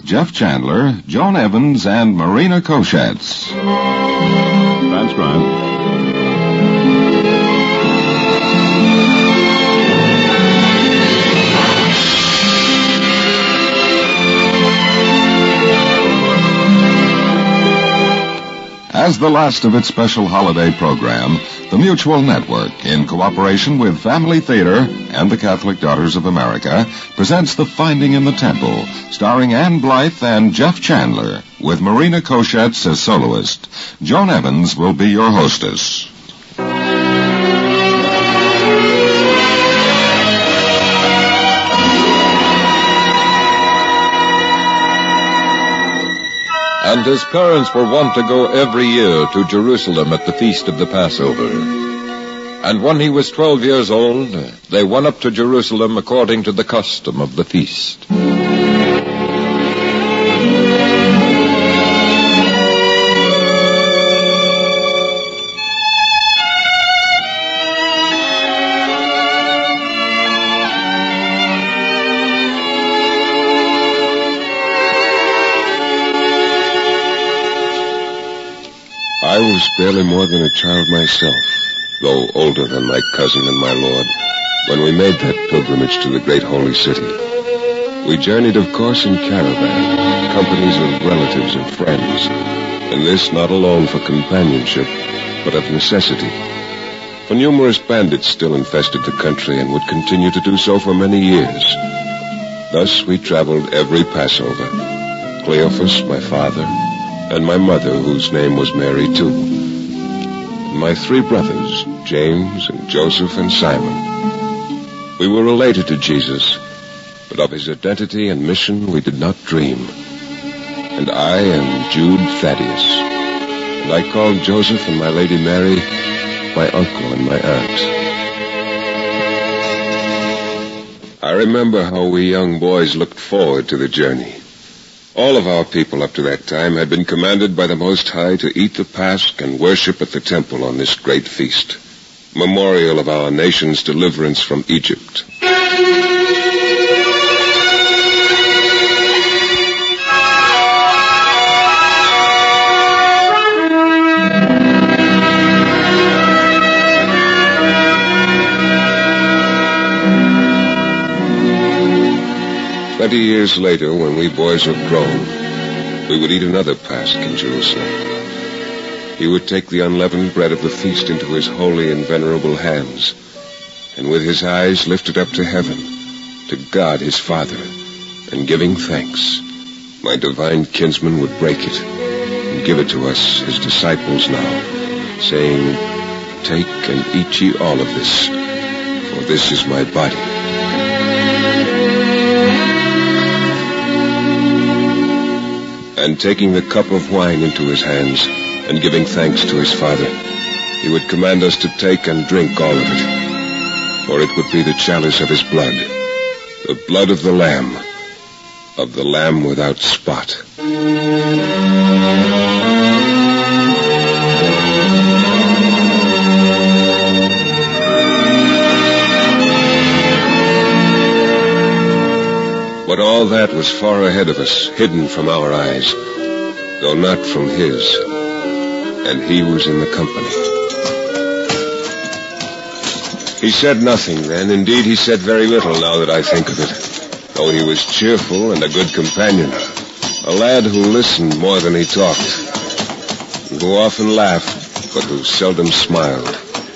Jeff Chandler, Joan Evans, and Marina Koshatz. Transcribed. As the last of its special holiday program, the Mutual Network, in cooperation with Family Theater and the Catholic Daughters of America, presents The Finding in the Temple, starring Ann Blythe and Jeff Chandler, with Marina Koshatz as soloist. Joan Evans will be your hostess. And his parents were wont to go every year to Jerusalem at the feast of the Passover. And when he was 12 years old, they went up to Jerusalem according to the custom of the feast. I was barely more than a child myself, though older than my cousin and my lord, when we made that pilgrimage to the great holy city. We journeyed, of course, in caravan, companies of relatives and friends, and this not alone for companionship, but of necessity. For numerous bandits still infested the country and would continue to do so for many years. Thus we traveled every Passover. Cleophas, my father, and my mother, whose name was Mary, too. And my 3 brothers, James and Joseph and Simon. We were related to Jesus, but of his identity and mission we did not dream. And I am Jude Thaddeus. And I called Joseph and my Lady Mary my uncle and my aunt. I remember how we young boys looked forward to the journey. All of our people up to that time had been commanded by the Most High to eat the Pasch and worship at the temple on this great feast, memorial of our nation's deliverance from Egypt. 20 years later, when we boys were grown, we would eat another Pasch in Jerusalem. He would take the unleavened bread of the feast into his holy and venerable hands, and with his eyes lifted up to heaven, to God his Father, and giving thanks, my divine kinsman would break it and give it to us, his disciples now, saying, "Take and eat ye all of this, for this is my body." And taking the cup of wine into his hands, and giving thanks to his Father, he would command us to take and drink all of it, for it would be the chalice of his blood, the blood of the Lamb without spot. But all that was far ahead of us, hidden from our eyes, though not from his, and he was in the company. He said nothing then. Indeed, he said very little now that I think of it, though he was cheerful and a good companion, a lad who listened more than he talked, and who often laughed, but who seldom smiled.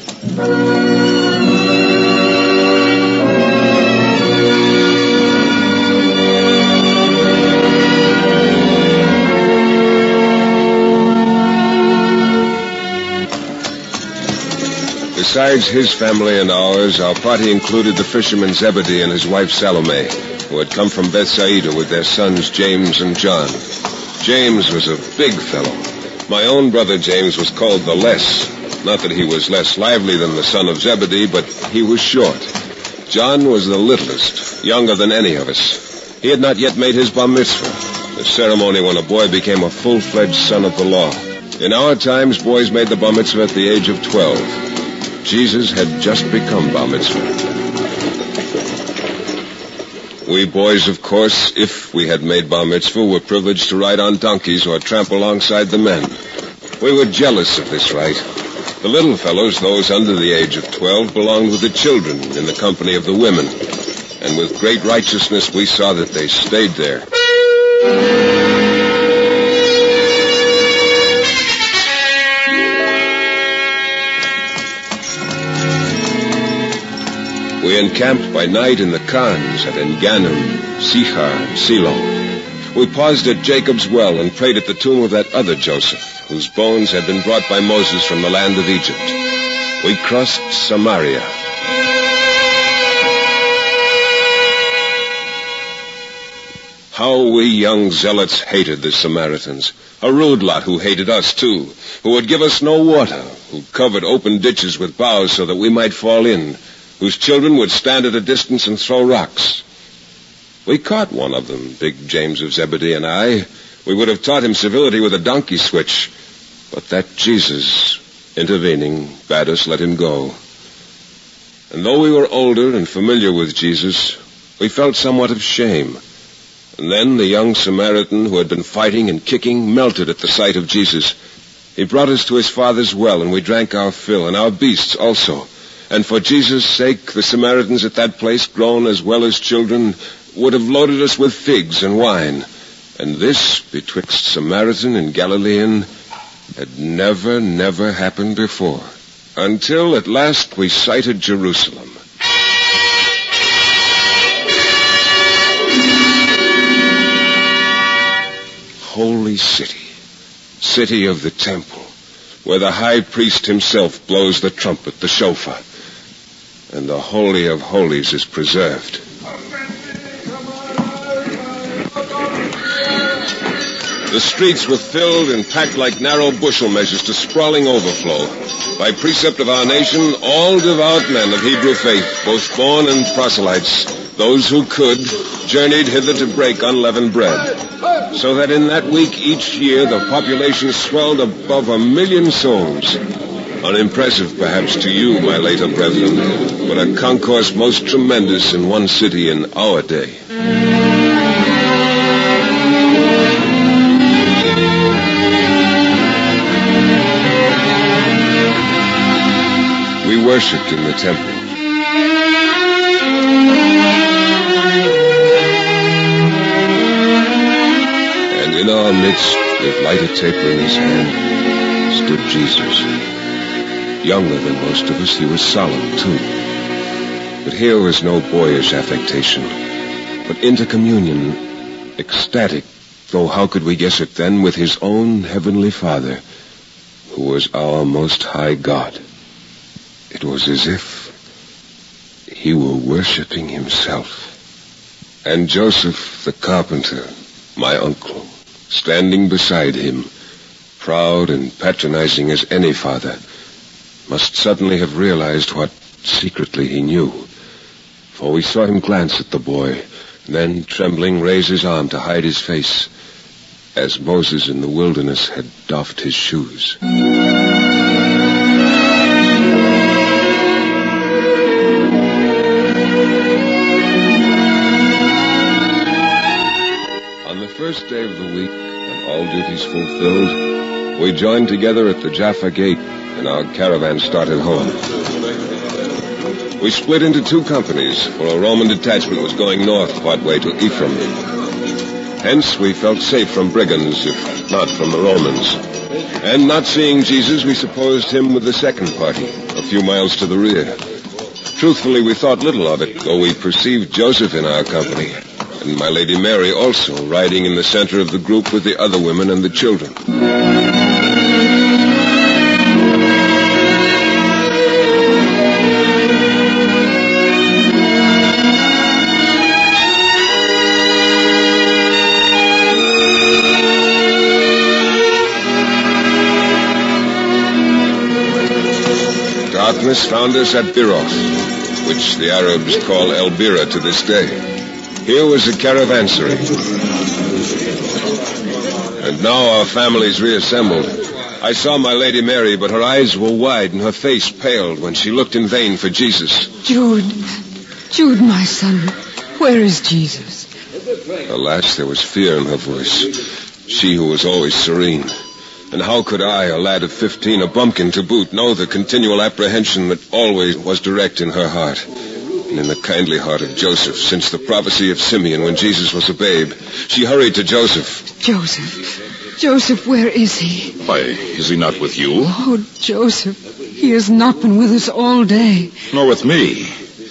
Besides his family and ours, our party included the fisherman Zebedee and his wife Salome, who had come from Bethsaida with their sons James and John. James was a big fellow. My own brother James was called the Less. Not that he was less lively than the son of Zebedee, but he was short. John was the littlest, younger than any of us. He had not yet made his bar mitzvah, the ceremony when a boy became a full-fledged son of the law. In our times, boys made the bar mitzvah at the age of 12. Jesus had just become bar mitzvah. We boys, of course, if we had made bar mitzvah, were privileged to ride on donkeys or tramp alongside the men. We were jealous of this right. The little fellows, those under the age of 12, belonged with the children in the company of the women. And with great righteousness, we saw that they stayed there. We encamped by night in the Khans at En-Ganim, Sichar, and Silo. We paused at Jacob's well and prayed at the tomb of that other Joseph, whose bones had been brought by Moses from the land of Egypt. We crossed Samaria. How we young zealots hated the Samaritans, a rude lot who hated us too, who would give us no water, who covered open ditches with boughs so that we might fall in, whose children would stand at a distance and throw rocks. We caught one of them, big James of Zebedee and I. We would have taught him civility with a donkey switch, but that Jesus, intervening, bade us let him go. And though we were older and familiar with Jesus, we felt somewhat of shame. And then the young Samaritan who had been fighting and kicking melted at the sight of Jesus. He brought us to his father's well, and we drank our fill, and our beasts also. And for Jesus' sake, the Samaritans at that place, grown as well as children, would have loaded us with figs and wine. And this, betwixt Samaritan and Galilean, had never happened before. Until at last we sighted Jerusalem. Holy city, city of the temple, where the high priest himself blows the trumpet, the shofar, and the Holy of Holies is preserved. The streets were filled and packed like narrow bushel measures to sprawling overflow. By precept of our nation, all devout men of Hebrew faith, both born and proselytes, those who could, journeyed hither to break unleavened bread. So that in that week each year the population swelled above 1 million souls. Unimpressive perhaps to you, my later brethren, but a concourse most tremendous in one city in our day. We worshipped in the temple. And in our midst, with lighted taper in his hand, stood Jesus. Younger than most of us, he was solemn, too. But here was no boyish affectation, but into communion, ecstatic, though how could we guess it then, with his own heavenly Father, who was our most high God. It was as if he were worshipping himself. And Joseph, the carpenter, my uncle, standing beside him, proud and patronizing as any father, must suddenly have realized what secretly he knew. For we saw him glance at the boy, then, trembling, raise his arm to hide his face, as Moses in the wilderness had doffed his shoes. On the first day of the week, and all duties fulfilled, we joined together at the Jaffa Gate, and our caravan started home. We split into 2 companies, for a Roman detachment was going north partway to Ephraim. Hence, we felt safe from brigands, if not from the Romans. And not seeing Jesus, we supposed him with the second party, a few miles to the rear. Truthfully, we thought little of it, though we perceived Joseph in our company, and my Lady Mary also, riding in the center of the group with the other women and the children. Darkness found us at Biroth, which the Arabs call El Bira to this day. Here was a caravansary. And now our families reassembled. I saw my Lady Mary, but her eyes were wide and her face paled when she looked in vain for Jesus. Jude, my son, Where is Jesus? Alas, there was fear in her voice. She who was always serene. And how could I, a lad of 15, a bumpkin to boot, know the continual apprehension that always was direct in her heart? And in the kindly heart of Joseph, since the prophecy of Simeon when Jesus was a babe, she hurried to Joseph. Joseph, where is he? Why, is he not with you? Oh, Joseph, he has not been with us all day. Nor with me.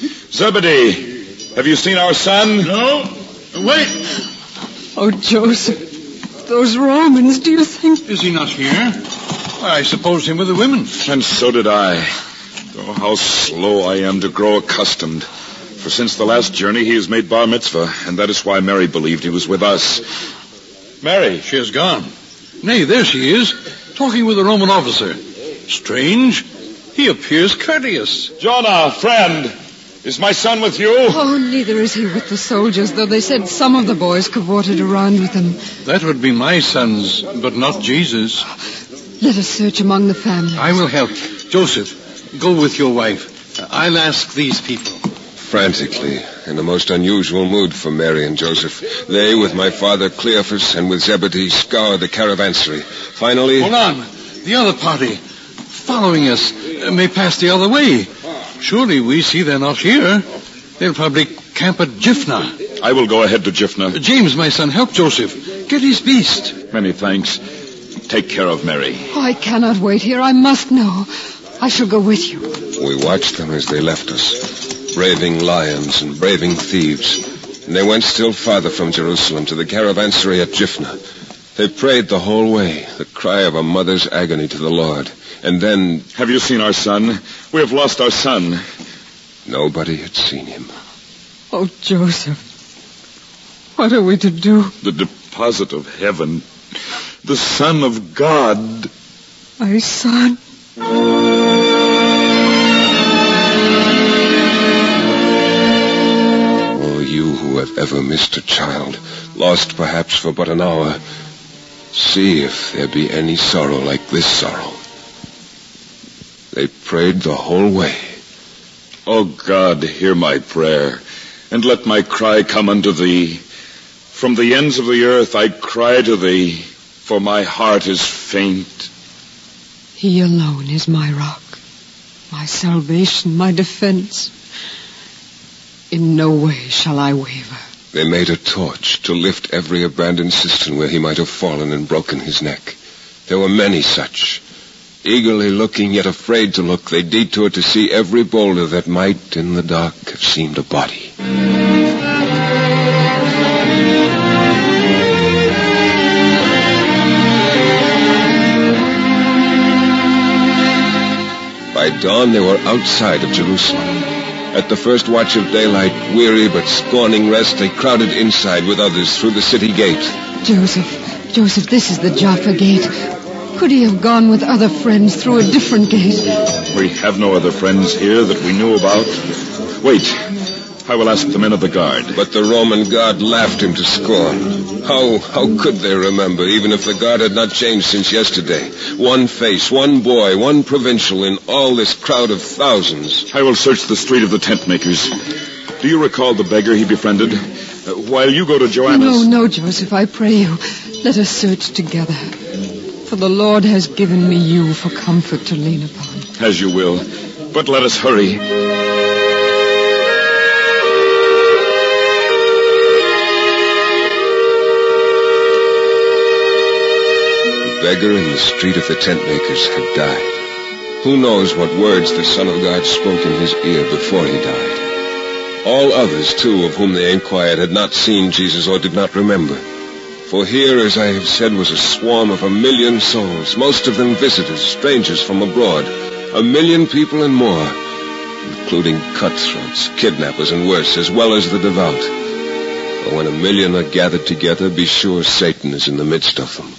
Zebedee, have you seen our son? No. Wait. Oh, Joseph, those Romans, do you think... Is he not here? Why, I supposed him with the women. And so did I. Oh, how slow I am to grow accustomed. For since the last journey, he has made bar mitzvah, and that is why Mary believed he was with us. Mary. She has gone. Nay, there she is, talking with a Roman officer. Strange. He appears courteous. Jonah, friend, is my son with you? Oh, neither is he with the soldiers, though they said some of the boys cavorted around with them. That would be my sons, but not Jesus. Let us search among the family. I will help. Joseph, go with your wife. I'll ask these people. Frantically, in a most unusual mood for Mary and Joseph, they, with my father Cleophas and with Zebedee, scoured the caravansary. Finally... Hold on. The other party, following us, may pass the other way. Surely we see they're not here. They'll probably camp at Jifna. I will go ahead to Jifna. James, my son, help Joseph. Get his beast. Many thanks. Take care of Mary. Oh, I cannot wait here. I must know. I shall go with you. We watched them as they left us, braving lions and braving thieves. And they went still farther from Jerusalem to the caravansary at Jifna. They prayed the whole way, the cry of a mother's agony to the Lord. And then... Have you seen our son? We have lost our son. Nobody had seen him. Oh, Joseph, what are we to do? The deposit of heaven, the Son of God. My son. Oh, you who have ever missed a child, lost perhaps for but an hour, see if there be any sorrow like this sorrow. They prayed the whole way. O God, hear my prayer, and let my cry come unto thee. From the ends of the earth I cry to thee, for my heart is faint. He alone is my rock, my salvation, my defense. In no way shall I waver. They made a torch to lift every abandoned cistern where he might have fallen and broken his neck. There were many such. Eagerly looking, yet afraid to look, they detoured to see every boulder that might, in the dark, have seemed a body. By dawn, they were outside of Jerusalem. At the first watch of daylight, weary but scorning rest, they crowded inside with others through the city gate. Joseph, this is the Jaffa gate. Could he have gone with other friends through a different gate? We have no other friends here that we knew about. Wait, I will ask the men of the guard. But the Roman guard laughed him to scorn. How could they remember, even if the guard had not changed since yesterday? One face, one boy, one provincial in all this crowd of thousands. I will search the street of the tent makers. Do you recall the beggar he befriended? While you go to Joanna's... No, Joseph, I pray you. Let us search together. For the Lord has given me you for comfort to lean upon. As you will. But let us hurry. The beggar in the street of the tent makers had died. Who knows what words the Son of God spoke in his ear before he died? All others, too, of whom they inquired, had not seen Jesus or did not remember. For here, as I have said, was a swarm of 1 million souls, most of them visitors, strangers from abroad. 1 million people and more, including cutthroats, kidnappers, and worse, as well as the devout. For when 1 million are gathered together, be sure Satan is in the midst of them.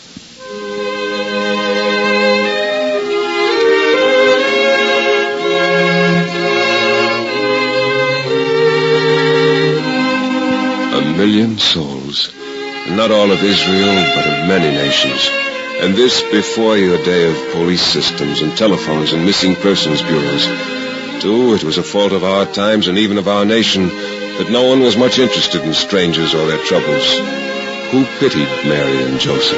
A million souls. Not all of Israel, but of many nations. And this before your day of police systems and telephones and missing persons bureaus. Too, it was a fault of our times and even of our nation that no one was much interested in strangers or their troubles. Who pitied Mary and Joseph?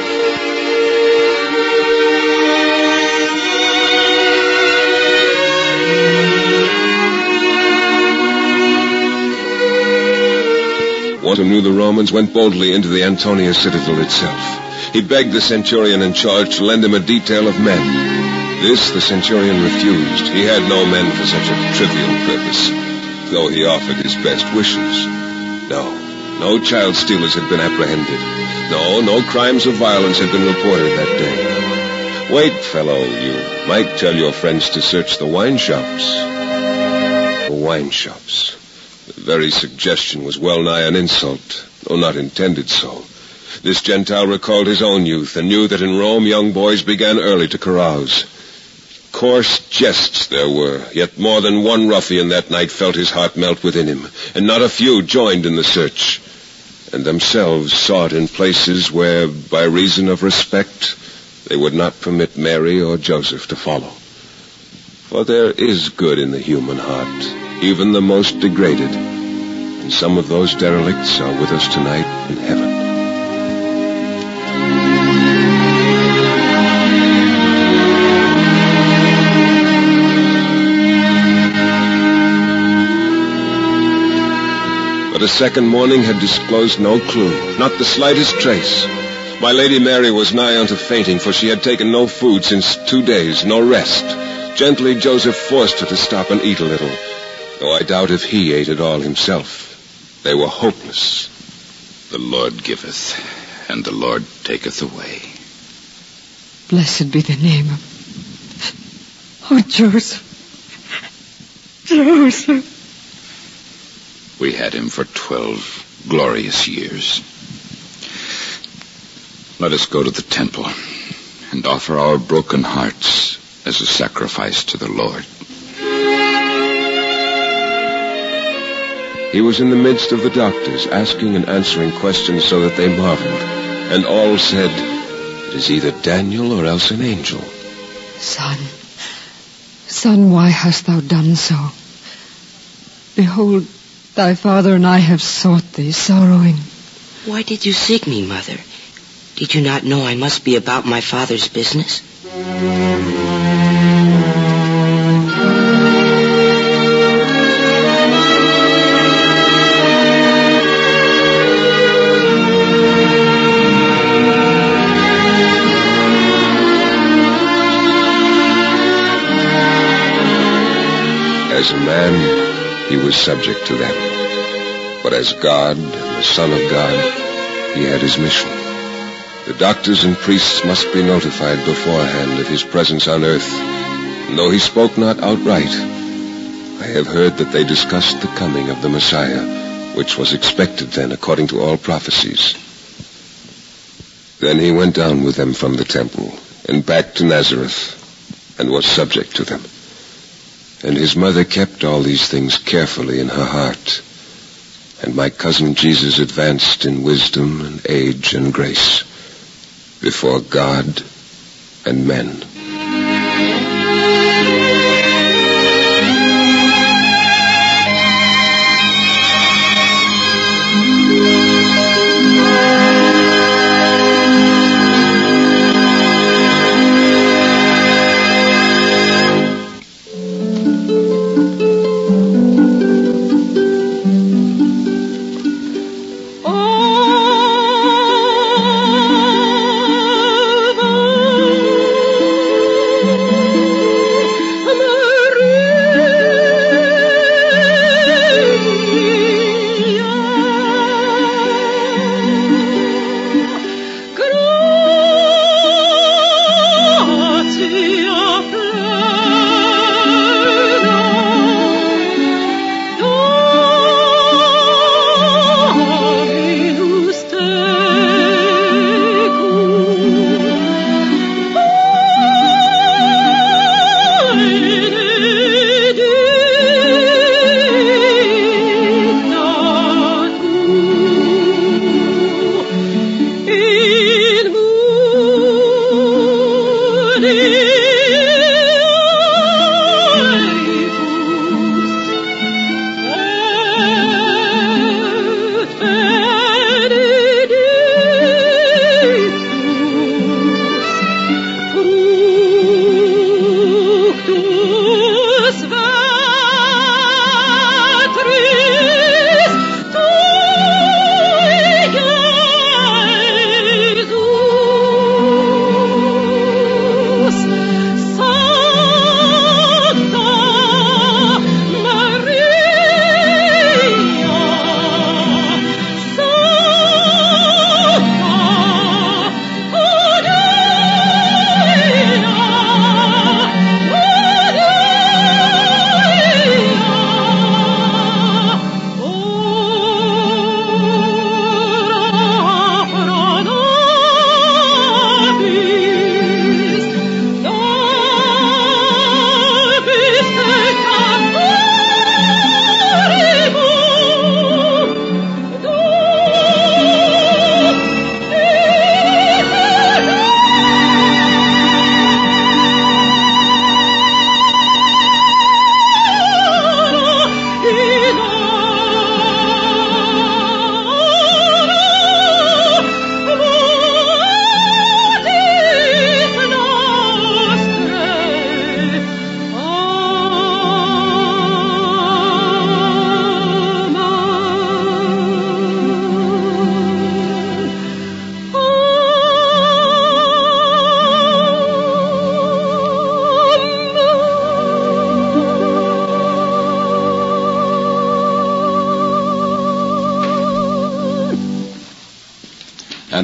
One who knew the Romans went boldly into the Antonia citadel itself. He begged the centurion in charge to lend him a detail of men. This the centurion refused. He had no men for such a trivial purpose, though he offered his best wishes. No child stealers had been apprehended. No crimes of violence had been reported that day. Wait, fellow, you might tell your friends to search the wine shops. The wine shops. The very suggestion was well nigh an insult, though not intended so. This Gentile recalled his own youth and knew that in Rome young boys began early to carouse. Coarse jests there were, yet more than one ruffian that night felt his heart melt within him, and not a few joined in the search, and themselves sought in places where, by reason of respect, they would not permit Mary or Joseph to follow. For there is good in the human heart, even the most degraded, and some of those derelicts are with us tonight in heaven. But a second morning had disclosed no clue, not the slightest trace. My Lady Mary was nigh unto fainting, for she had taken no food since 2 days, no rest. Gently Joseph forced her to stop and eat a little, though I doubt if he ate at all himself. They were hopeless. The Lord giveth, and the Lord taketh away. Blessed be the name of... Oh, Joseph. Joseph. We had him for 12 glorious years. Let us go to the temple and offer our broken hearts as a sacrifice to the Lord. He was in the midst of the doctors, asking and answering questions so that they marveled, and all said, "It is either Daniel or else an angel." Son, why hast thou done so? Behold, thy father and I have sought thee, sorrowing. Why did you seek me, Mother? Did you not know I must be about my father's business? As a man, he was subject to them. But as God and the Son of God, he had his mission. The doctors and priests must be notified beforehand of his presence on earth. And though he spoke not outright, I have heard that they discussed the coming of the Messiah, which was expected then according to all prophecies. Then he went down with them from the temple and back to Nazareth and was subject to them. And his mother kept all these things carefully in her heart. And my cousin Jesus advanced in wisdom and age and grace before God and men.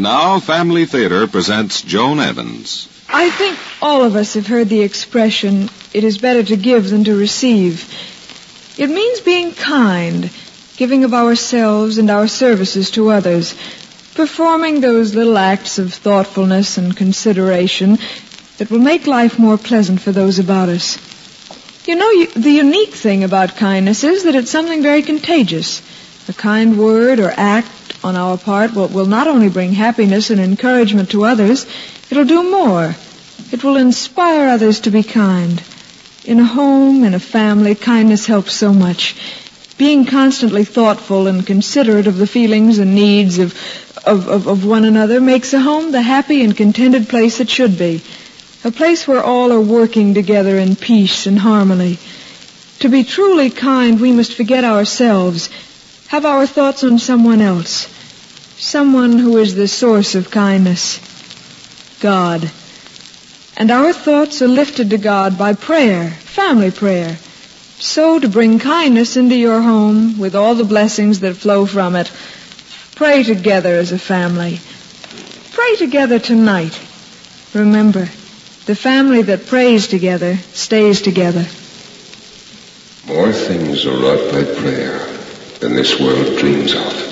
And now, Family Theater presents Joan Evans. I think all of us have heard the expression, it is better to give than to receive. It means being kind, giving of ourselves and our services to others, performing those little acts of thoughtfulness and consideration that will make life more pleasant for those about us. You know, the unique thing about kindness is that it's something very contagious. A kind word or act on our part will not only bring happiness and encouragement to others, it'll do more. It will inspire others to be kind. In a home, in a family, kindness helps so much. Being constantly thoughtful and considerate of the feelings and needs of one another makes a home the happy and contented place it should be. A place where all are working together in peace and harmony. To be truly kind, we must forget ourselves, have our thoughts on someone else, someone who is the source of kindness, God. And our thoughts are lifted to God by prayer, family prayer. So to bring kindness into your home with all the blessings that flow from it, pray together as a family. Pray together tonight. Remember, the family that prays together stays together. More things are wrought by prayer than this world dreams of.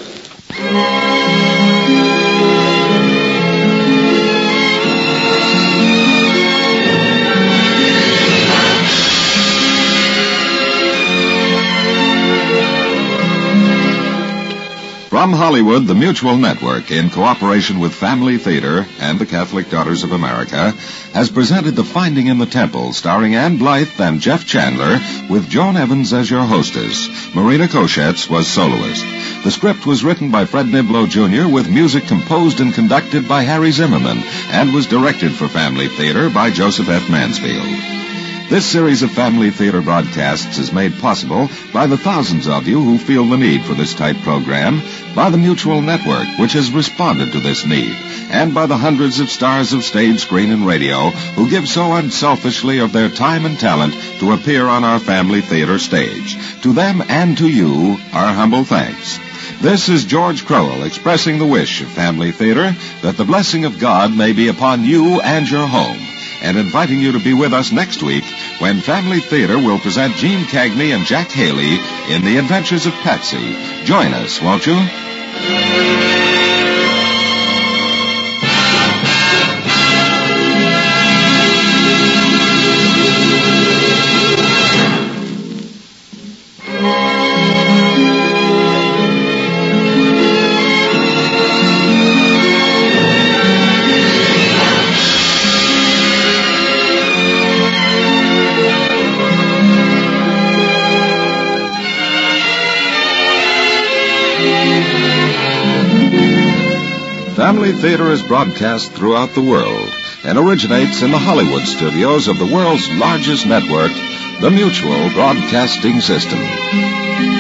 From Hollywood, the Mutual Network, in cooperation with Family Theater and the Catholic Daughters of America, has presented The Finding in the Temple, starring Ann Blythe and Jeff Chandler, with Joan Evans as your hostess. Marina Koshetz was soloist. The script was written by Fred Niblo, Jr., with music composed and conducted by Harry Zimmerman, and was directed for Family Theater by Joseph F. Mansfield. This series of Family Theater broadcasts is made possible by the thousands of you who feel the need for this type program, by the Mutual Network, which has responded to this need, and by the hundreds of stars of stage, screen, and radio who give so unselfishly of their time and talent to appear on our Family Theater stage. To them and to you, our humble thanks. This is George Crowell expressing the wish of Family Theater that the blessing of God may be upon you and your home, and inviting you to be with us next week when Family Theater will present Gene Cagney and Jack Haley in The Adventures of Patsy. Join us, won't you? Family Theater is broadcast throughout the world and originates in the Hollywood studios of the world's largest network, the Mutual Broadcasting System.